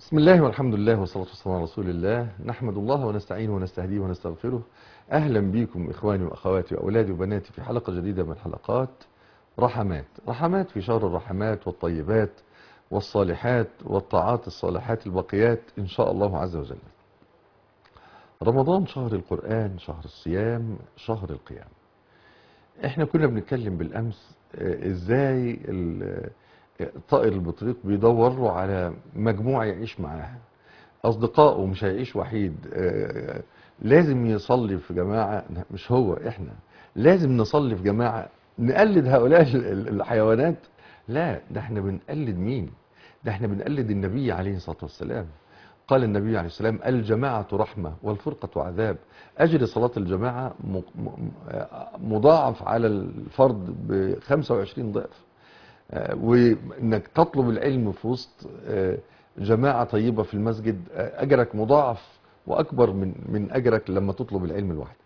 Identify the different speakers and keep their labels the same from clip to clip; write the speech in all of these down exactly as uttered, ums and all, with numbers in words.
Speaker 1: بسم الله والحمد لله والصلاة والسلام على رسول الله. نحمد الله ونستعينه ونستهديه ونستغفره. أهلا بكم إخواني وأخواتي وأولادي وبناتي في حلقة جديدة من حلقات رحمات رحمات في شهر الرحمات والطيبات والصالحات والطاعات الصالحات الباقيات إن شاء الله عز وجل. رمضان شهر القرآن، شهر الصيام، شهر القيام. احنا كنا بنتكلم بالأمس آه، ازاي ال- طائر البطريق بيدور على مجموعة يعيش معاها، أصدقائه، مش هيعيش وحيد. آه، لازم يصلي في جماعة، مش هو، إحنا لازم نصلي في جماعة. نقلد هؤلاء ال- ال- الحيوانات؟ لا، ده احنا بنقلد مين؟ ده احنا بنقلد النبي عليه الصلاة والسلام. قال النبي عليه السلام: الجماعة رحمة والفرقة عذاب. أجر صلاة الجماعة م- م- مضاعف على الفرد ب خمسة وعشرين ضعف. آه، وانك تطلب العلم في وسط آه، جماعة طيبة في المسجد، آه، اجرك مضاعف واكبر من من اجرك لما تطلب العلم لوحدك.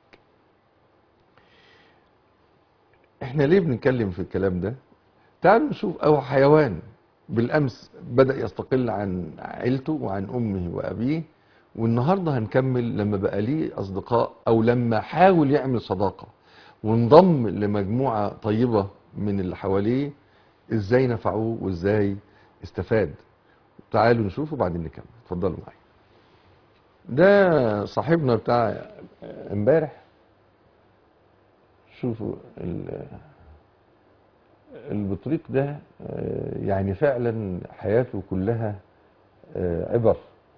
Speaker 1: احنا ليه بنتكلم في الكلام ده؟ تعالوا نشوف. او حيوان بالامس بدأ يستقل عن عيلته وعن امه وابيه، والنهارده هنكمل لما بقى ليه اصدقاء او لما حاول يعمل صداقة وانضم لمجموعة طيبة من اللي حواليه، ازاي نفعوه وازاي استفاد. تعالوا نشوف وبعدين نكمل. اتفضلوا معايا. ده صاحبنا بتاع امبارح. شوفوا ال- البطريق ده، آه، يعني فعلا حياته كلها آه، عبر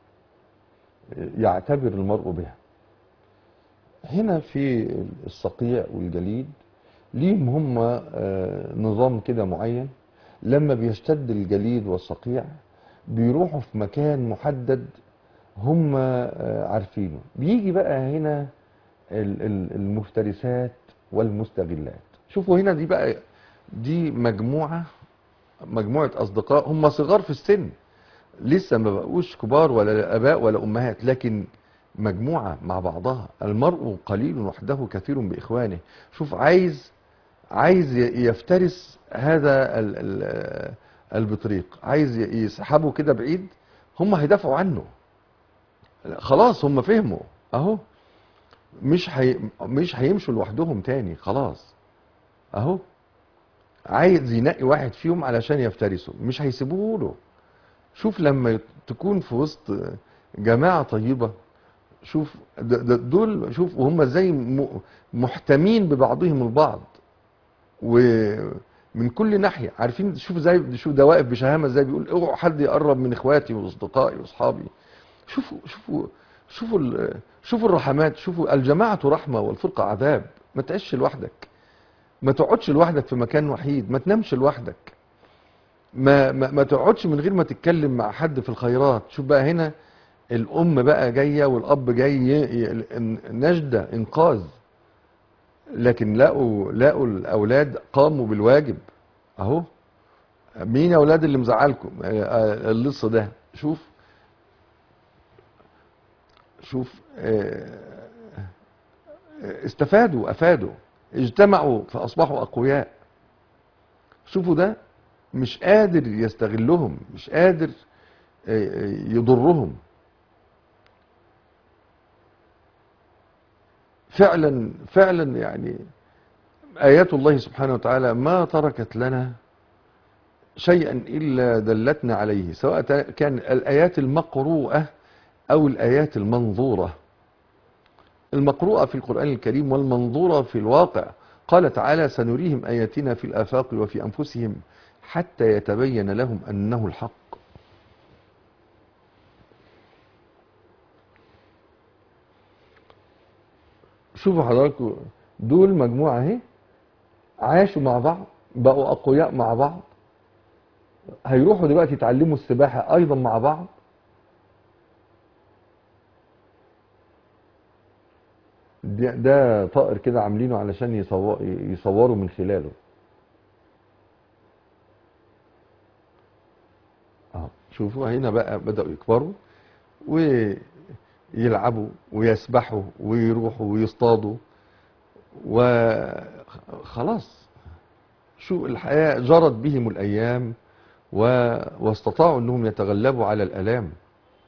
Speaker 1: يعتبر المرء بها. هنا في الصقيع والجليد ليهم هم آه، نظام كده معين. لما بيشتد الجليد والصقيع بيروحوا في مكان محدد هم آه، عارفينه. بيجي بقى هنا ال- ال- المفترسات والمستغلات. شوفوا هنا، دي بقى دي مجموعة مجموعة أصدقاء هم صغار في السن، لسه ما بقوش كبار ولا آباء ولا أمهات، لكن مجموعة مع بعضها. المرء قليل وحده كثير بإخوانه. شوف، عايز عايز ي- يفترس هذا ال- ال- البطريق، عايز ي- يسحبه كده بعيد. هم هيدافعوا عنه، خلاص هم فهموا اهو. مش هي... مش هيمشوا لوحدهم تاني، خلاص اهو. عايز ينقي واحد فيهم علشان يفترسه، مش هيسيبوه له. شوف لما يت- تكون في وسط جماعة طيبة، شوف د- د- دول، شوف وهم ازاي م- محتمين ببعضهم البعض ومن كل ناحية عارفين. شوف ازاي، شوف ده واقف بشهامة ازاي بيقول: اوعوا حد يقرب من اخواتي واصدقائي واصحابي. شوفوا شوفوا شوفوا ال- شوفوا الرحمات. شوفوا: الجماعة رحمة والفرقة عذاب. ما تعيش لوحدك، ما تقعدش لوحدك في مكان وحيد، ما تنامش لوحدك، ما ما, ما تقعدش من غير ما تتكلم مع حد في الخيرات. شوف بقى هنا، الأم بقى جاية والأب جاي ي- ي- نجدة إنقاذ، لكن لقوا لقوا الأولاد قاموا بالواجب أهو. مين يا أولاد اللي مزعلكم؟ آه، آه، اللص ده. شوف شوف آه، استفادوا، افادوا، اجتمعوا فاصبحوا اقوياء. شوفوا ده مش قادر يستغلهم، مش قادر آه، يضرهم. فعلا فعلا يعني ايات الله سبحانه وتعالى ما تركت لنا شيئا الا دلتنا عليه، سواء كان الايات المقروءه او الايات المنظوره. المقروءه في القران الكريم والمنظوره في الواقع. قال تعالى: سنريهم اياتنا في الافاق وفي انفسهم حتى يتبين لهم انه الحق. شوفوا حضراتكم، دول مجموعة اهي، عاشوا مع بعض، بقوا أقوياء مع بعض، هيروحوا دلوقتي يتعلموا السباحة أيضا مع بعض. ده, ده طائر كده عاملينه علشان يصور يصوروا من خلاله. اه، شوفوا هنا بقى بدأوا يكبروا ويلعبوا ويسبحوا ويروحوا ويصطادوا وخلاص. شو الحياة جرت بهم الأيام و... واستطاعوا أنهم يتغلبوا على الآلام.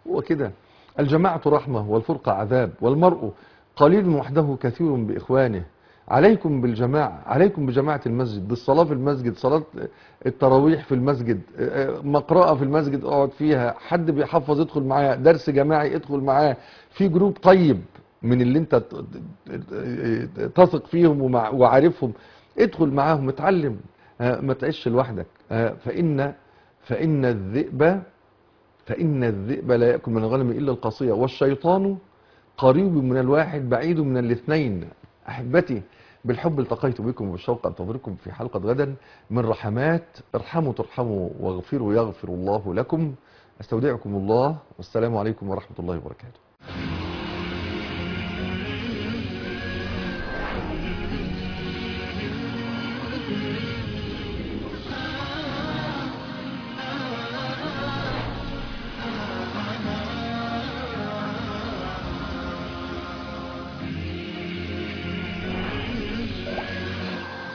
Speaker 1: هو كده. الجماعة رحمة والفرقة عذاب، والمرء قليل وحده كثير بإخوانه. عليكم بالجماعة، عليكم بجماعة المسجد، بالصلاة في المسجد، صلاة التراويح في المسجد، مقرأة في المسجد اقعد فيها، حد بيحفظ ادخل معاه، درس جماعي ادخل معاه، في جروب طيب من اللي انت تثق فيهم ومع- وعارفهم، ادخل معاهم اتعلم. ما تعيش لوحدك. فإن فإن الذئب فإن الذئب لا يأكل من الغنم إلا القصية، والشيطان قريب من الواحد بعيد من الاثنين. أحبتي، بالحب التقيت بكم وبالشوق أنتظركم في حلقة غدا من رحمات. ارحموا ترحموا واغفروا يغفر الله لكم. أستودعكم الله، والسلام عليكم ورحمة الله وبركاته.